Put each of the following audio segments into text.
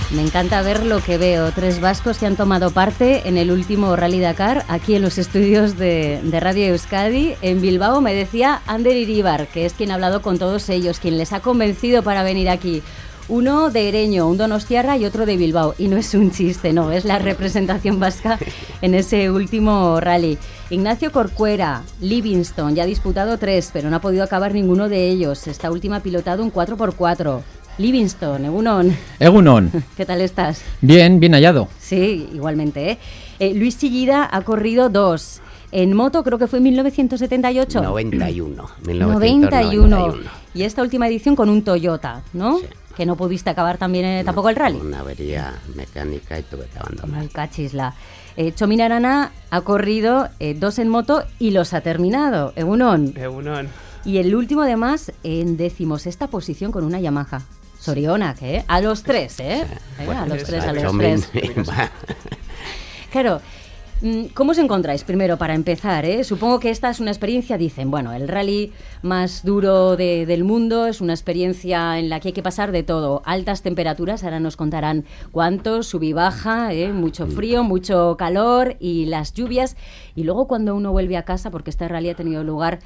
Me encanta ver lo que veo. 3 vascos que han tomado parte en el último Rally Dakar, aquí en los estudios de Radio Euskadi. En Bilbao me decía Ander Iribar, que es quien ha hablado con todos ellos, quien les ha convencido para venir aquí. Uno de Ereño, un donostiarra y otro de Bilbao. Y no es un chiste, no, es la representación vasca en ese último rally. Ignacio Corcuera, Livingston, ya ha disputado 3, pero no ha podido acabar ninguno de ellos. Esta última ha pilotado un 4x4. Livingston, Egunon. Egunon. ¿Qué tal estás? Bien, bien hallado. Sí, igualmente, Luis Chillida ha corrido 2. En moto creo que fue en 1978. 91. Y esta última edición con un Toyota, ¿no? Sí. Que no pudiste acabar también tampoco el rally. Una avería mecánica y tuve que abandonar. Ay, cachisla. Chomin Arana ha corrido 2 en moto y los ha terminado. Egunon. Y el último, además, en 16ª posición con una Yamaha. Sorionak, a los 3, Sí. A los 3. Claro, ¿cómo os encontráis primero para empezar? Supongo que esta es una experiencia, dicen, bueno, el rally más duro del mundo, es una experiencia en la que hay que pasar de todo. Altas temperaturas, ahora nos contarán cuánto, sub y baja, mucho frío, mucho calor y las lluvias. Y luego cuando uno vuelve a casa, porque este rally ha tenido lugar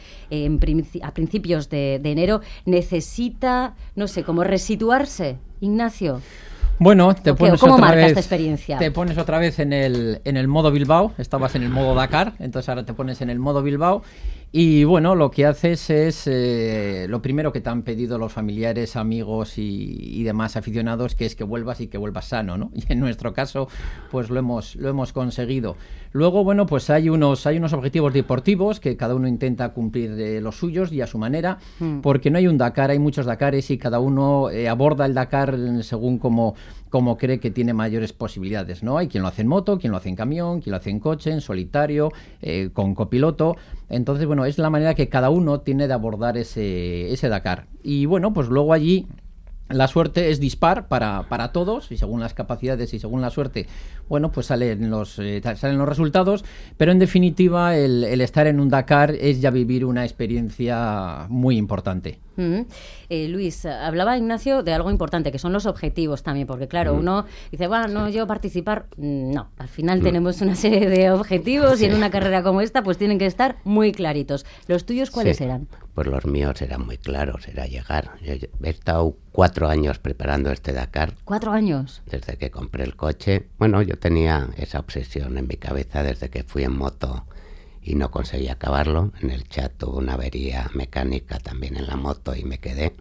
a principios de enero, necesita, no sé, como resituarse. Ignacio. Bueno, ¿Cómo marca esta experiencia? Te pones otra vez en el modo Bilbao. Estabas en el modo Dakar, entonces ahora te pones en el modo Bilbao. Y bueno, lo que haces es lo primero que te han pedido los familiares, amigos y demás aficionados, que es que vuelvas y que vuelvas sano, ¿no? Y en nuestro caso, pues lo hemos conseguido. Luego, bueno, pues hay unos objetivos deportivos que cada uno intenta cumplir los suyos y a su manera, porque no hay un Dakar, hay muchos Dakares y cada uno aborda el Dakar según como cree que tiene mayores posibilidades, ¿no? Hay quien lo hace en moto, quien lo hace en camión, quien lo hace en coche, en solitario, con copiloto. Entonces, bueno, es la manera que cada uno tiene de abordar ese Dakar. Y bueno, pues luego allí la suerte es dispar para todos, y según las capacidades y según la suerte, bueno, pues salen los resultados, pero en definitiva el estar en un Dakar es ya vivir una experiencia muy importante. Luis, hablaba Ignacio de algo importante, que son los objetivos también, porque claro, uno dice, bueno, no, yo participar, no, al final tenemos una serie de objetivos y en una carrera como esta pues tienen que estar muy claritos. ¿Los tuyos cuáles eran? Pues los míos eran muy claros, era llegar. Yo he estado 4 años preparando este Dakar. 4 años. Desde que compré el coche. Bueno, yo tenía esa obsesión en mi cabeza desde que fui en moto y no conseguí acabarlo. En el chat tuve una avería mecánica también en la moto y me quedé.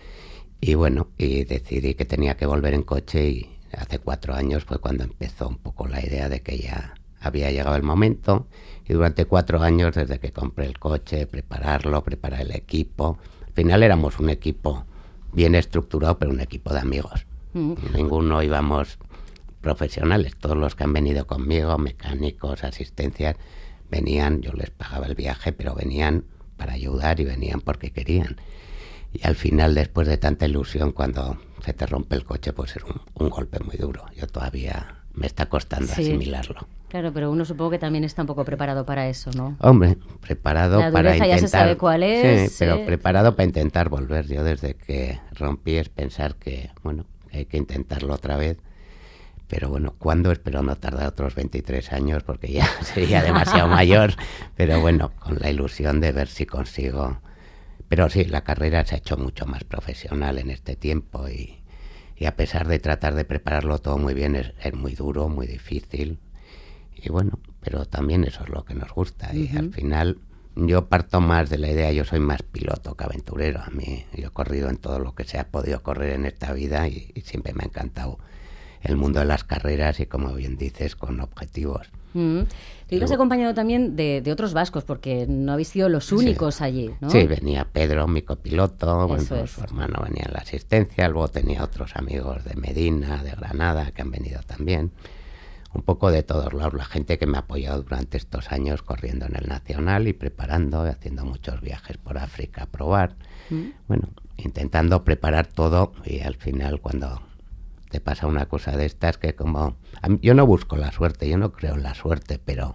Y bueno, y decidí que tenía que volver en coche y hace 4 años fue cuando empezó un poco la idea de que ya había llegado el momento. Y durante 4 años, desde que compré el coche, preparar el equipo. Al final éramos un equipo bien estructurado, pero un equipo de amigos. Ninguno íbamos profesionales. Todos los que han venido conmigo, mecánicos, asistencias, venían, yo les pagaba el viaje, pero venían para ayudar y venían porque querían. Y al final, después de tanta ilusión, cuando se te rompe el coche, pues es un golpe muy duro. Yo todavía me está costando asimilarlo. Claro, pero uno supongo que también está un poco preparado para eso, ¿no? Hombre, preparado para intentar... ya se sabe cuál es. Sí, pero preparado para intentar volver. Yo desde que rompí es pensar que, bueno, hay que intentarlo otra vez. Pero bueno, ¿cuándo? Espero no tardar otros 23 años porque ya sería demasiado mayor. Pero bueno, con la ilusión de ver si consigo... Pero sí, la carrera se ha hecho mucho más profesional en este tiempo y a pesar de tratar de prepararlo todo muy bien, es muy duro, muy difícil. Y bueno, pero también eso es lo que nos gusta. Y al final yo parto más de la idea, yo soy más piloto que aventurero. A mí, yo he corrido en todo lo que se ha podido correr en esta vida y siempre me ha encantado el mundo de las carreras y, como bien dices, con objetivos. Te ibas acompañado también de otros vascos, porque no habéis sido los únicos allí, ¿no? Sí, venía Pedro, mi copiloto, bueno, pues su hermano venía en la asistencia, luego tenía otros amigos de Medina, de Granada, que han venido también. Un poco de todos lados, la gente que me ha apoyado durante estos años corriendo en el Nacional y preparando, haciendo muchos viajes por África a probar. Bueno, intentando preparar todo y al final cuando te pasa una cosa de estas que como... Yo no busco la suerte, yo no creo en la suerte, pero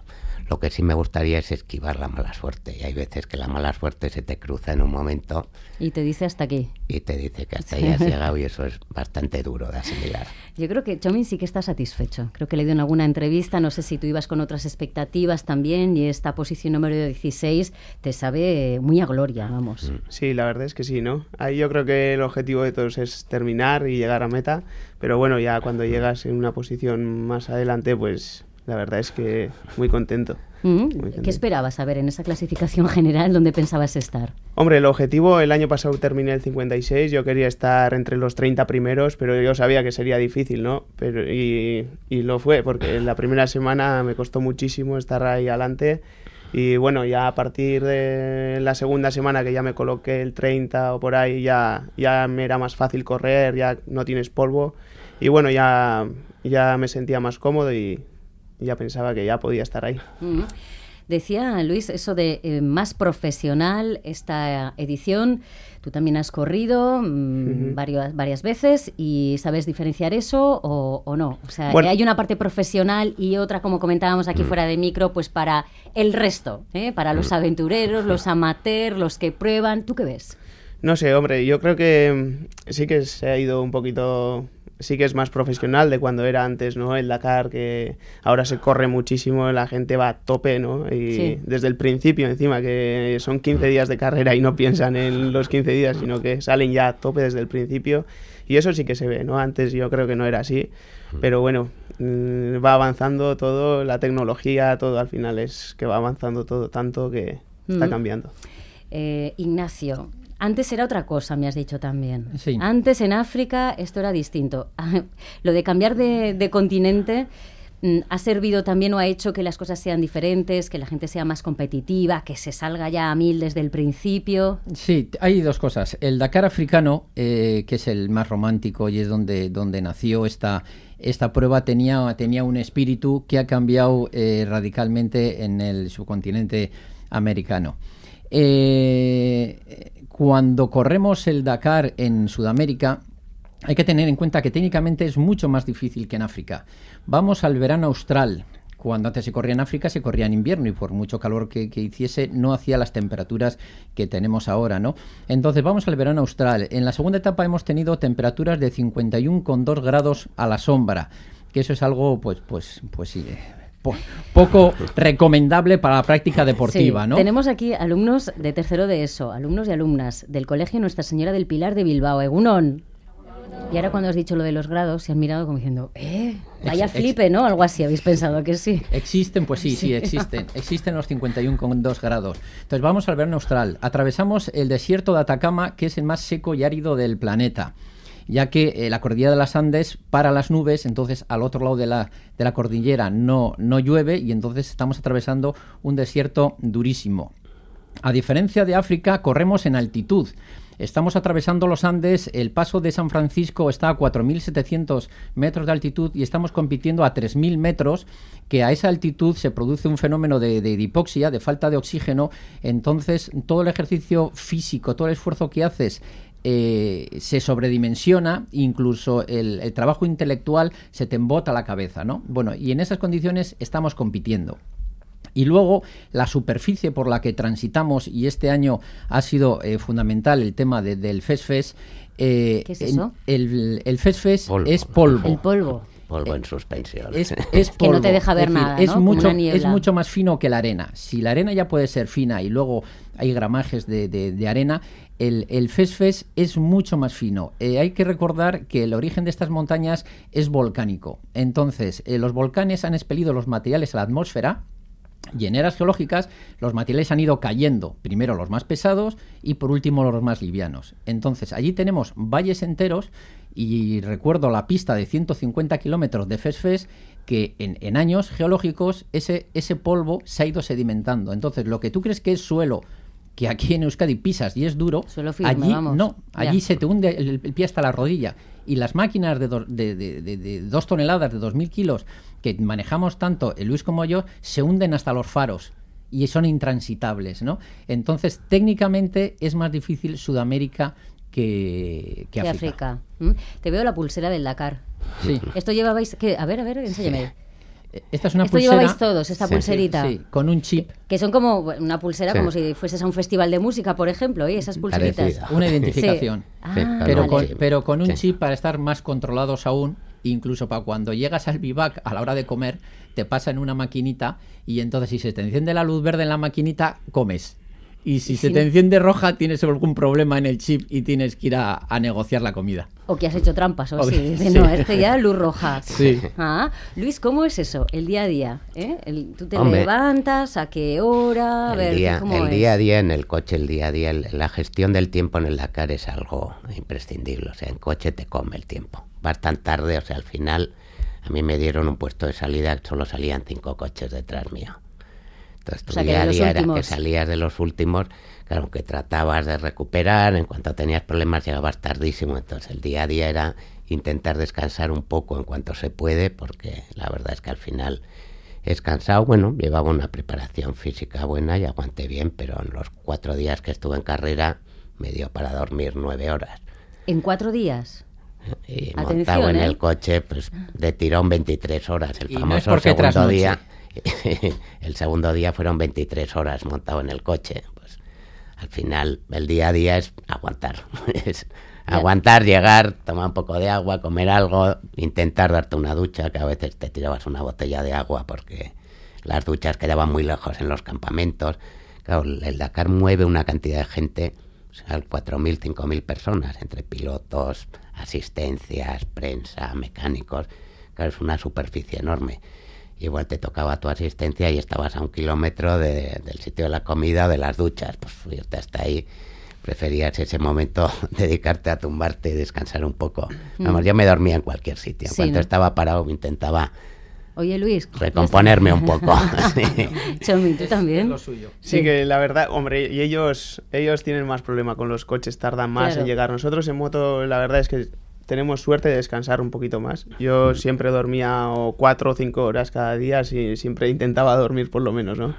Lo que sí me gustaría es esquivar la mala suerte. Y hay veces que la mala suerte se te cruza en un momento. Y te dice hasta aquí. Y te dice que hasta ahí has llegado, y eso es bastante duro de asimilar. Yo creo que Txomin sí que está satisfecho. Creo que le he leído en alguna entrevista, no sé si tú ibas con otras expectativas también, y esta posición número 16 te sabe muy a gloria, vamos. Sí, la verdad es que sí, ¿no? Ahí yo creo que el objetivo de todos es terminar y llegar a meta, pero bueno, ya cuando llegas en una posición más adelante, pues la verdad es que muy contento. ¿Qué esperabas, a ver, en esa clasificación general, dónde pensabas estar? Hombre, el objetivo, el año pasado terminé el 56, yo quería estar entre los 30 primeros, pero yo sabía que sería difícil, ¿no? Y lo fue, porque en la primera semana me costó muchísimo estar ahí adelante, y bueno, ya a partir de la segunda semana que ya me coloqué el 30 o por ahí, ya me era más fácil correr, ya no tienes polvo, y bueno, ya me sentía más cómodo y ya pensaba que ya podía estar ahí. Decía Luis eso de más profesional esta edición. Tú también has corrido varias veces, y ¿sabes diferenciar eso o no? O sea, bueno, hay una parte profesional y otra, como comentábamos aquí fuera de micro, pues para el resto, para los aventureros, los amateurs, los que prueban. ¿Tú qué ves? No sé, hombre, yo creo que sí que se ha ido un poquito... Sí que es más profesional de cuando era antes, ¿no? El Dakar, que ahora se corre muchísimo, la gente va a tope, ¿no? Y sí, desde el principio, encima, que son 15 días de carrera y no piensan en los 15 días, sino que salen ya a tope desde el principio. Y eso sí que se ve, ¿no? Antes yo creo que no era así, pero bueno, va avanzando todo, la tecnología, todo al final es que va avanzando todo tanto que está cambiando. Ignacio, antes era otra cosa, me has dicho también. Sí. Antes en África esto era distinto. Lo de cambiar de continente ha servido también, o ha hecho que las cosas sean diferentes, que la gente sea más competitiva, que se salga ya a 1000 desde el principio. Sí, hay dos cosas. El Dakar africano, que es el más romántico y es donde nació esta prueba, tenía un espíritu que ha cambiado radicalmente en el subcontinente americano. Cuando corremos el Dakar en Sudamérica, hay que tener en cuenta que técnicamente es mucho más difícil que en África. Vamos al verano austral. Cuando antes se corría en África, se corría en invierno, y por mucho calor que hiciese, no hacía las temperaturas que tenemos ahora, ¿no? Entonces vamos al verano austral. En la segunda etapa hemos tenido temperaturas de 51,2 grados a la sombra, que eso es algo, pues sí, poco recomendable para la práctica deportiva, sí, ¿no? Tenemos aquí alumnos de tercero de ESO, alumnos y alumnas del Colegio Nuestra Señora del Pilar de Bilbao. Egunon. Y ahora, cuando has dicho lo de los grados, se han mirado como diciendo, vaya flipe, ¿no? Algo así, habéis pensado que sí. ¿Existen? Pues sí, existen. Existen los 51,2 grados. Entonces vamos al verano austral. Atravesamos el desierto de Atacama, que es el más seco y árido del planeta, ya que la cordillera de las Andes para las nubes, entonces al otro lado de la cordillera no llueve, y entonces estamos atravesando un desierto durísimo. A diferencia de África, corremos en altitud. Estamos atravesando los Andes, el paso de San Francisco está a 4.700 metros de altitud y estamos compitiendo a 3.000 metros, que a esa altitud se produce un fenómeno de hipoxia, de falta de oxígeno. Entonces todo el ejercicio físico, todo el esfuerzo que haces se sobredimensiona, incluso el trabajo intelectual se te embota la cabeza, ¿no? Bueno, y en esas condiciones estamos compitiendo. Y luego la superficie por la que transitamos, y este año ha sido fundamental el tema del FESFES. ¿Qué es eso? El FESFES es polvo. El polvo. Polvo en suspensión. Es polvo. Que no te deja ver nada, ¿no? Es mucho más fino que la arena. Si la arena ya puede ser fina y luego hay gramajes de arena, el FESFES es mucho más fino. Hay que recordar que el origen de estas montañas es volcánico. Entonces, los volcanes han expelido los materiales a la atmósfera, y en eras geológicas los materiales han ido cayendo, primero los más pesados y por último los más livianos. Entonces allí tenemos valles enteros, y recuerdo la pista de 150 kilómetros de FESFES, que en años geológicos ese polvo se ha ido sedimentando. Entonces lo que tú crees que es suelo, que aquí en Euskadi pisas y es duro, suelo firme, allí vamos. no, allí se te hunde el pie hasta la rodilla. Y las máquinas de 2 toneladas, de 2.000 kilos, que manejamos tanto Luis como yo, se hunden hasta los faros y son intransitables, ¿no? Entonces, técnicamente es más difícil Sudamérica que África. Te veo la pulsera del Dakar. Sí. Esto llevabais... ¿qué? A ver, enséñame. Esta es una Esto pulsera. llevabais todos, esta pulserita. Sí, con un chip. Que son como una pulsera, como si fueses a un festival de música, por ejemplo, esas pulseritas. Parecida. Una identificación. Sí, Pero con un Sí. chip para estar más controlados aún, incluso para cuando llegas al bivac a la hora de comer, te pasa en una maquinita y entonces si se te enciende la luz verde en la maquinita, comes. Y si se te enciende roja, tienes algún problema en el chip y tienes que ir a negociar la comida. O que has hecho trampas, o O sí. que- Dice, sí. no, ya luz roja. Sí. Ah, Luis, ¿cómo es eso? El día a día. Tú te Hombre, levantas, ¿a qué hora? A ver, ¿cómo el es? día a día en el coche, el día a día, la gestión del tiempo en el Dakar es algo imprescindible. O sea, en coche te come el tiempo. Vas tan tarde, o sea, al final a mí me dieron un puesto de salida, solo salían 5 coches detrás mío. Entonces tu O sea, que día de a los día era que últimos. salías de los últimos, claro, que tratabas de recuperar, en cuanto tenías problemas llegabas tardísimo, entonces el día a día era intentar descansar un poco en cuanto se puede, porque la verdad es que al final es cansado. Bueno, llevaba una preparación física buena y aguanté bien, pero en los 4 días que estuve en carrera me dio para dormir 9 horas. ¿En 4 días? Y Atención, montado en ¿eh? el coche, pues de tirón 23 horas. El Y no es famoso porque segundo trasnoche. día. El segundo día fueron 23 horas montado en el coche. Pues al final el día a día es aguantar. Es aguantar, llegar, tomar un poco de agua, comer algo, intentar darte una ducha, que a veces te tirabas una botella de agua porque las duchas quedaban muy lejos en los campamentos. Claro, el Dakar mueve una cantidad de gente, o sea, 4.000, 5.000 personas, entre pilotos, asistencias, prensa, mecánicos. Claro, es una superficie enorme. Igual te tocaba tu asistencia y estabas a 1 kilómetro del sitio de la comida o de las duchas. Pues irte hasta ahí, preferías ese momento dedicarte a tumbarte y descansar un poco. Vamos, yo me dormía en cualquier sitio. En Sí, cuanto ¿no? estaba parado intentaba Oye, Luis. recomponerme un poco. Sí. Chomi, ¿tú también? Lo suyo. Sí, que la verdad, hombre, y ellos tienen más problema con los coches, tardan más Claro. en llegar. Nosotros en moto, la verdad es que tenemos suerte de descansar un poquito más. Yo siempre dormía 4 o 5 horas cada día, siempre intentaba dormir por lo menos, ¿no?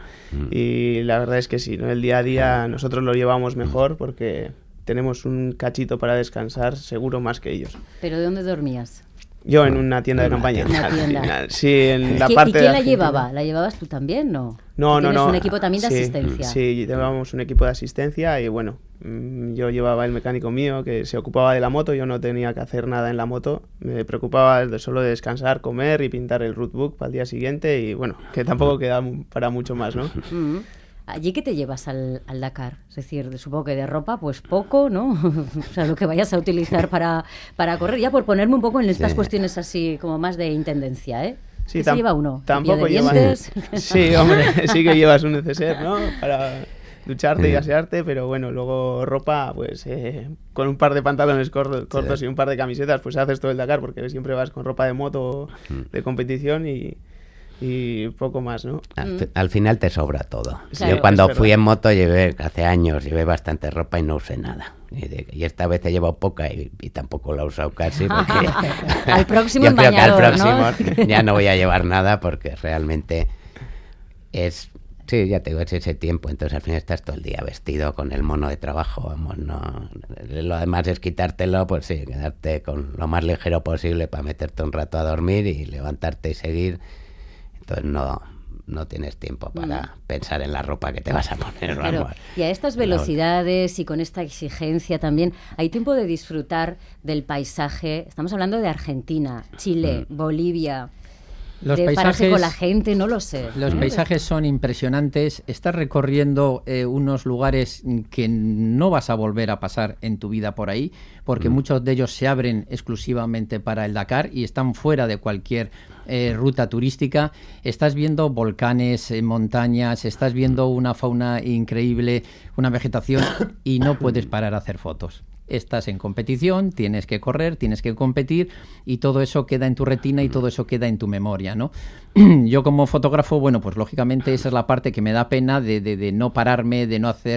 Y la verdad es que sí, ¿no? El día a día nosotros lo llevamos mejor porque tenemos un cachito para descansar seguro más que ellos. ¿Pero de dónde dormías? Yo en una tienda de En una campaña. tienda. al Una tienda. final. Sí, en la ¿Y parte de quién la Argentina. llevaba? ¿La llevabas tú también? No. No, ¿Tú no, tienes no. un equipo también de Sí, asistencia. Sí, llevábamos un equipo de asistencia y bueno, yo llevaba el mecánico mío que se ocupaba de la moto, yo no tenía que hacer nada en la moto, me preocupaba solo de descansar, comer y pintar el rootbook para el día siguiente y bueno, que tampoco queda para mucho más, ¿no? Mm. ¿Allí qué te llevas al Dakar? Es decir, supongo que de ropa, pues poco, ¿no? O sea, lo que vayas a utilizar para correr, ya por ponerme un poco en estas Sí. cuestiones así como más de intendencia, ¿eh? Sí, ¿Qué se lleva uno? Tampoco ¿Cepillo de llevas. dientes? Sí, hombre, sí que llevas un neceser, ¿no? Para ducharte y asearte, pero bueno, luego ropa, pues con un par de pantalones cortos y un par de camisetas, pues haces todo el Dakar porque siempre vas con ropa de moto de competición y poco más, ¿no? Al final te sobra todo. Claro, Yo cuando es fui verdad. en moto hace años llevé bastante ropa y no usé nada. Y esta vez he llevado poca y tampoco la he usado casi. Porque Al próximo yo creo que al bañador, ¿no? próximo ya no voy a llevar nada porque realmente es... Sí, ya te digo, es ese tiempo, entonces al final estás todo el día vestido con el mono de trabajo, vamos, no... Lo demás es quitártelo, pues sí, quedarte con lo más ligero posible para meterte un rato a dormir y levantarte y seguir. Entonces no tienes tiempo para pensar en la ropa que te vas a poner. Claro, Vamos. y a estas velocidades y con esta exigencia también, ¿hay tiempo de disfrutar del paisaje? Estamos hablando de Argentina, Chile, Bolivia, Los de pararse paisajes- con la gente, no lo sé. Los paisajes son impresionantes. Estás recorriendo unos lugares que no vas a volver a pasar en tu vida por ahí, porque muchos de ellos se abren exclusivamente para el Dakar y están fuera de cualquier ruta turística. Estás viendo volcanes, montañas, estás viendo una fauna increíble, una vegetación y no puedes parar a hacer fotos. Estás en competición, tienes que correr, tienes que competir y todo eso queda en tu retina y todo eso queda en tu memoria, ¿no? Yo como fotógrafo, bueno, pues lógicamente esa es la parte que me da pena de no pararme, de no hacer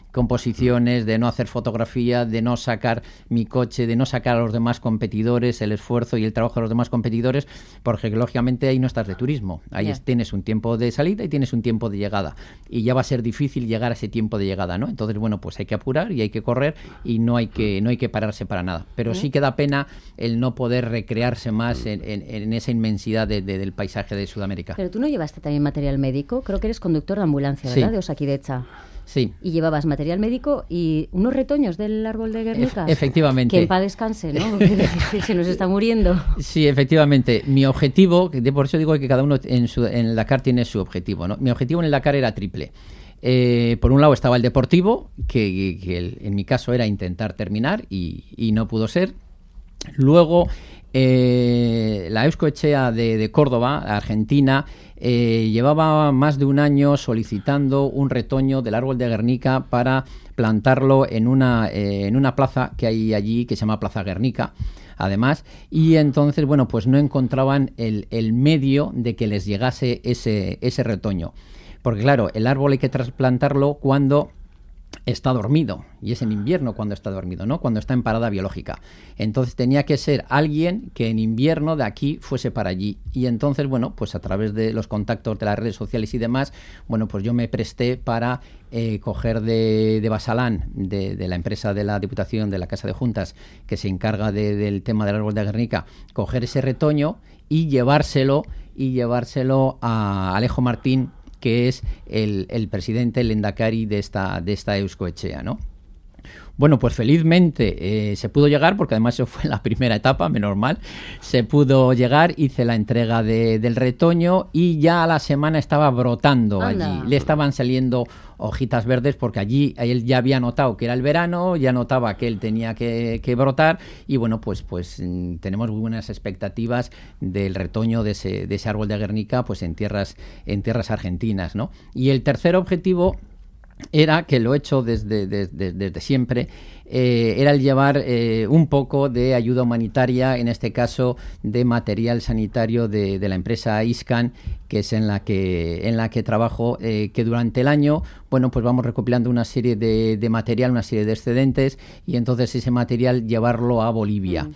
composiciones, de no hacer fotografía, de no sacar mi coche, de no sacar a los demás competidores, el esfuerzo y el trabajo de los demás competidores, porque lógicamente ahí no estás de turismo. Ahí tienes un tiempo de salida y tienes un tiempo de llegada. Y ya va a ser difícil llegar a ese tiempo de llegada, ¿no? Entonces, bueno, pues hay que apurar y hay que correr y no hay que pararse para nada. Pero sí que da pena el no poder recrearse más en esa inmensidad del paisaje de Sudamérica. Pero tú no llevaste también material médico, creo que eres conductor de ambulancia, ¿verdad? De Osakidecha. Sí. Y llevabas material médico y unos retoños del árbol de Guernica. Efectivamente. Que en paz descanse, ¿no? Se nos está muriendo. Sí, efectivamente. Mi objetivo, por eso digo que cada uno en el Dakar tiene su objetivo, ¿no? Mi objetivo en el Dakar era triple. Por un lado estaba el deportivo, que en mi caso era intentar terminar y no pudo ser. Luego, la Euskoetxea de Córdoba, Argentina, llevaba más de un año solicitando un retoño del árbol de Guernica para plantarlo en una plaza que hay allí que se llama Plaza Guernica, además, y entonces, bueno, pues no encontraban el medio de que les llegase ese retoño. Porque claro, el árbol hay que trasplantarlo cuando está dormido, y es en invierno cuando está dormido, ¿no? Cuando está en parada biológica. Entonces tenía que ser alguien que en invierno de aquí fuese para allí. Y entonces, bueno, pues a través de los contactos de las redes sociales y demás, bueno, pues yo me presté para coger de Basalán, de la empresa de la Diputación, de la Casa de Juntas, que se encarga del tema del árbol de Guernica, coger ese retoño y llevárselo a Alejo Martín, que es el presidente, el lehendakari de esta Euskoetxea, ¿no? Bueno, pues felizmente se pudo llegar, porque además eso fue la primera etapa, menos mal. Se pudo llegar, hice la entrega del retoño y ya a la semana estaba brotando allí. Le estaban saliendo hojitas verdes porque allí él ya había notado que era el verano, ya notaba que él tenía que brotar y bueno, pues tenemos muy buenas expectativas del retoño de ese árbol de Guernica pues en tierras argentinas, ¿no? Y el tercer objetivo era, que lo he hecho desde siempre, era el llevar un poco de ayuda humanitaria, en este caso de material sanitario de la empresa Iscan, que es en la que trabajo, que durante el año, bueno, pues vamos recopilando una serie de material, una serie de excedentes, y entonces ese material llevarlo a Bolivia.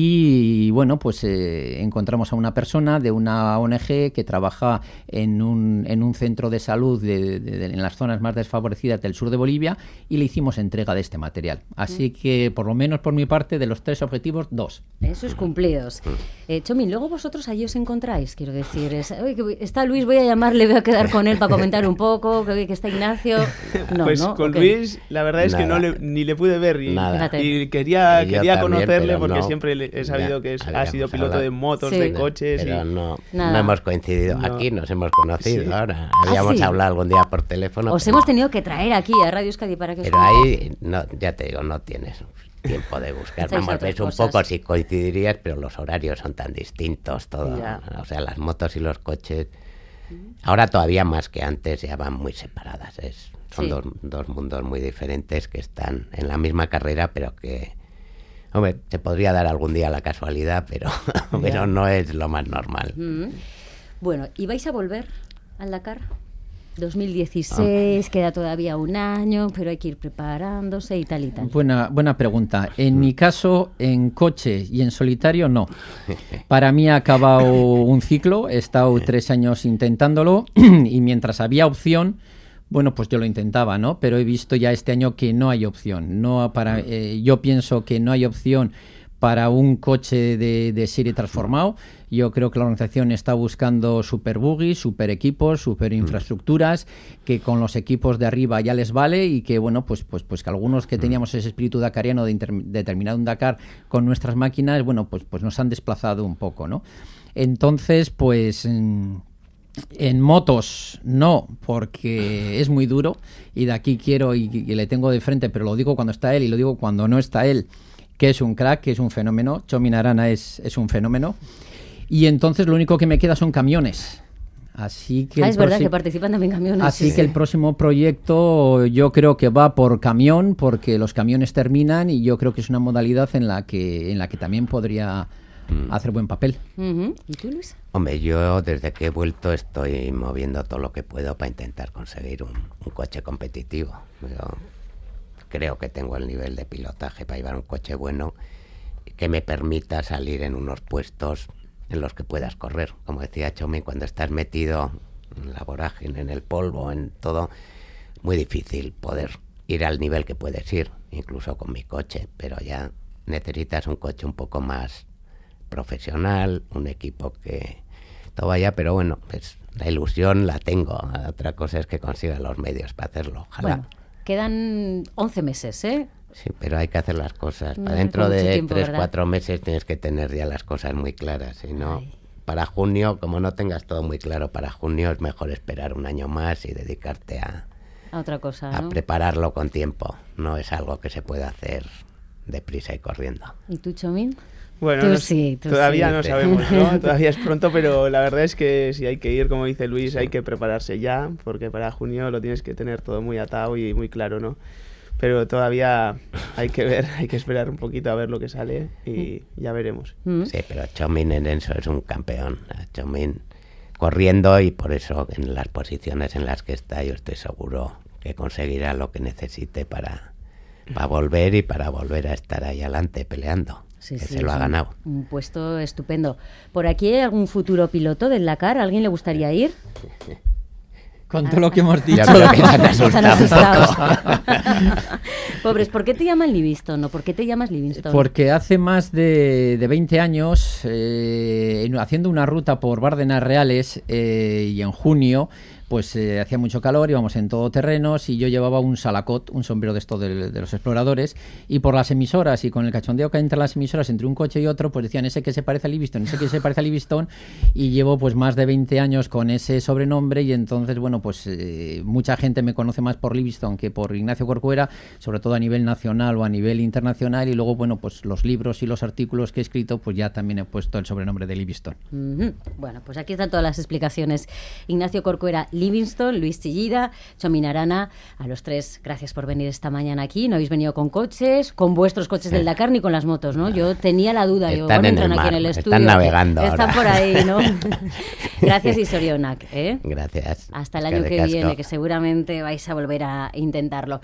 Y bueno, pues encontramos a una persona de una ONG que trabaja en un centro de salud en las zonas más desfavorecidas del sur de Bolivia, y le hicimos entrega de este material. Así que, por lo menos por mi parte, de los 3 objetivos, 2. Esos cumplidos. Chomi, luego vosotros allí os encontráis, quiero decir, está Luis, voy a llamarle, voy a quedar con él para comentar un poco, que está Ignacio. No, pues ¿no? con Luis, la verdad es que ni le pude ver y quería conocerle porque siempre he sabido que ha sido piloto de motos, de coches. Pero no hemos coincidido. No. Aquí nos hemos conocido ahora. Habíamos hablado algún día por teléfono. Os hemos tenido que traer aquí a Radio Euskadi para que pero ahí, no, ya te digo, no tienes tiempo de buscar. Vamos, ves un poco si coincidirías, pero los horarios son tan distintos, todo. O sea, las motos y los coches. Ahora todavía más que antes ya van muy separadas. Son dos mundos muy diferentes que están en la misma carrera, pero que... Hombre, se podría dar algún día la casualidad, pero no es lo más normal. Bueno, ¿y vais a volver al Dakar? 2016, queda todavía un año, pero hay que ir preparándose y tal y tal. Buena pregunta. En mi caso, en coche y en solitario, no. Para mí ha acabado un ciclo, he estado 3 años intentándolo y mientras había opción, bueno, pues yo lo intentaba, ¿no? Pero he visto ya este año que no hay opción. Yo pienso que no hay opción para un coche de serie transformado. Yo creo que la organización está buscando super buggies, super equipos, super infraestructuras, que con los equipos de arriba ya les vale y que, bueno, pues que algunos que teníamos ese espíritu dakariano de terminar un Dakar con nuestras máquinas, bueno, pues nos han desplazado un poco, ¿no? Entonces, pues... En motos no, porque es muy duro y de aquí quiero y le tengo de frente, pero lo digo cuando está él y lo digo cuando no está él, que es un crack, que es un fenómeno. Chomi Arana es un fenómeno. Y entonces lo único que me queda son camiones. Así que es verdad que participan también camiones. Así que el próximo proyecto yo creo que va por camión, porque los camiones terminan y yo creo que es una modalidad en la que también podría hacer buen papel. ¿Y tú, Luis? Hombre, yo desde que he vuelto estoy moviendo todo lo que puedo para intentar conseguir un coche competitivo. creo que tengo el nivel de pilotaje para llevar un coche bueno que me permita salir en unos puestos en los que puedas correr. Como decía Chomi, cuando estás metido en la vorágine, en el polvo, en todo, muy difícil poder ir al nivel que puedes ir, incluso con mi coche, pero ya necesitas un coche un poco más profesional, un equipo que todo vaya, pero bueno, pues la ilusión la tengo. Otra cosa es que consiga los medios para hacerlo, ojalá. Bueno, quedan 11 meses, ¿eh? Sí, pero hay que hacer las cosas. No, Para dentro de tiempo, 3-4 meses tienes que tener ya las cosas muy claras. Si no, para junio, como no tengas todo muy claro para junio, es mejor esperar un año más y dedicarte a otra cosa, a ¿no? prepararlo con tiempo. No es algo que se puede hacer deprisa y corriendo. ¿Y tú, Chomín? Bueno, Tú sí. Todavía no sabemos, ¿no? Todavía es pronto, pero la verdad es que si hay que ir, como dice Luis, hay que prepararse ya, porque para junio lo tienes que tener todo muy atado y muy claro, ¿no? Pero todavía hay que ver, hay que esperar un poquito a ver lo que sale y ya veremos. Sí, pero Chomin en eso es un campeón. Chomin corriendo, y por eso en las posiciones en las que está yo estoy seguro que conseguirá lo que necesite para volver y para volver a estar ahí adelante peleando. Sí, que sí, se lo ha ganado. Un puesto estupendo. ¿Por aquí hay algún futuro piloto del Dakar? ¿A alguien le gustaría ir? Con todo lo que hemos dicho. Yo creo que se han Están asustado un asustados. Pobres, ¿por qué te llaman Livingston o por qué te llamas Livingston? Porque hace más de 20 años, haciendo una ruta por Bárdenas Reales, y en junio, pues hacía mucho calor, íbamos en todoterrenos y yo llevaba un salacot, un sombrero de estos de los exploradores, y por las emisoras y con el cachondeo que hay entre las emisoras, entre un coche y otro, pues decían ese que se parece a Livingston, ese que se parece a Livingston, y llevo pues más de 20 años con ese sobrenombre, y entonces, bueno, pues mucha gente me conoce más por Livingston que por Ignacio Corcuera, sobre todo a nivel nacional o a nivel internacional, y luego, bueno, pues los libros y los artículos que he escrito, pues ya también he puesto el sobrenombre de Livingston. Bueno, pues aquí están todas las explicaciones. Ignacio Corcuera, Livingston, Luis Chillida, Chomin Arana, a los tres, gracias por venir esta mañana aquí. No habéis venido con coches, con vuestros coches del Dakar, ni con las motos, ¿no? Yo tenía la duda. Están en el mar, aquí en el estudio. están navegando Están ahora. por ahí, ¿no? Gracias y sorionak, ¿eh? Gracias. Hasta el año que viene, que seguramente vais a volver a intentarlo.